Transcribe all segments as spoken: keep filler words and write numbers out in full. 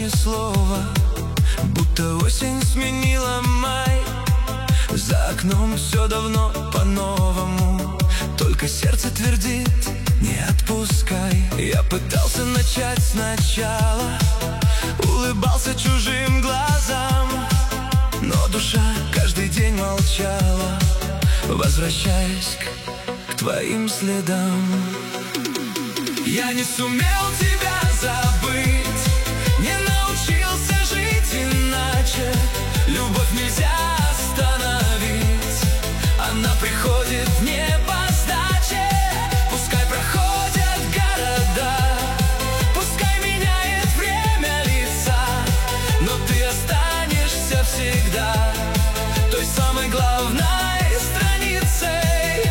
слова, будто осень сменила май. За окном все давно по-новому, только сердце твердит: не отпускай. Я пытался начать сначала, улыбался чужим глазам, но душа каждый день молчала, возвращаясь к, к твоим следам. Я не сумел тебя забыть, не научился жить иначе. Любовь нельзя остановить, она приходит не по сдаче. Пускай проходят города, пускай меняет время лица, но ты останешься всегда той самой главной страницей.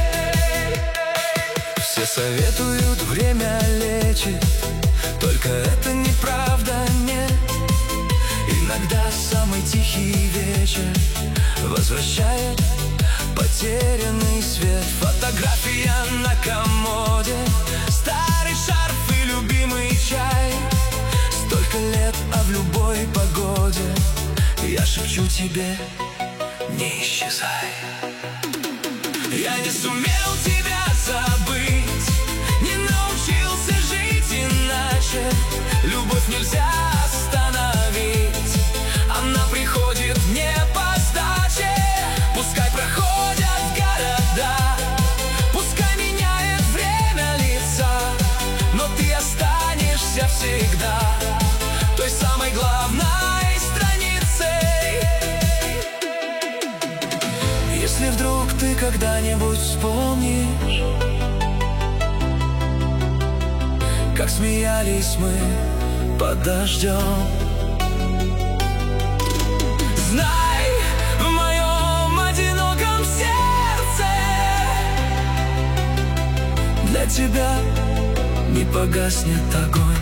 Все советуют, время лечит, только это неправда, нет. Иногда самый тихий вечер возвращает потерянный свет. Фотография на комоде, старый шарф и любимый чай. Столько лет, а в любой погоде я шепчу тебе: не исчезай. Я не сумел тебя забыть, не научился жить иначе. Любовь нельзя остановить, она приходит не по сдаче. Пускай проходят города, пускай меняет время лица, но ты останешься всегда той самой главной страницей. Если вдруг ты когда-нибудь вспомнишь, как смеялись мы под дождем, знай, в моем одиноком сердце для тебя не погаснет огонь.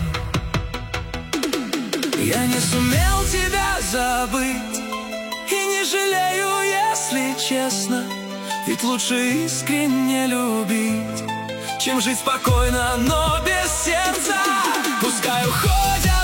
Я не сумел тебя забыть и не жалею, если честно, ведь лучше искренне любить, чем жить спокойно, но без сердца. Пускай уходят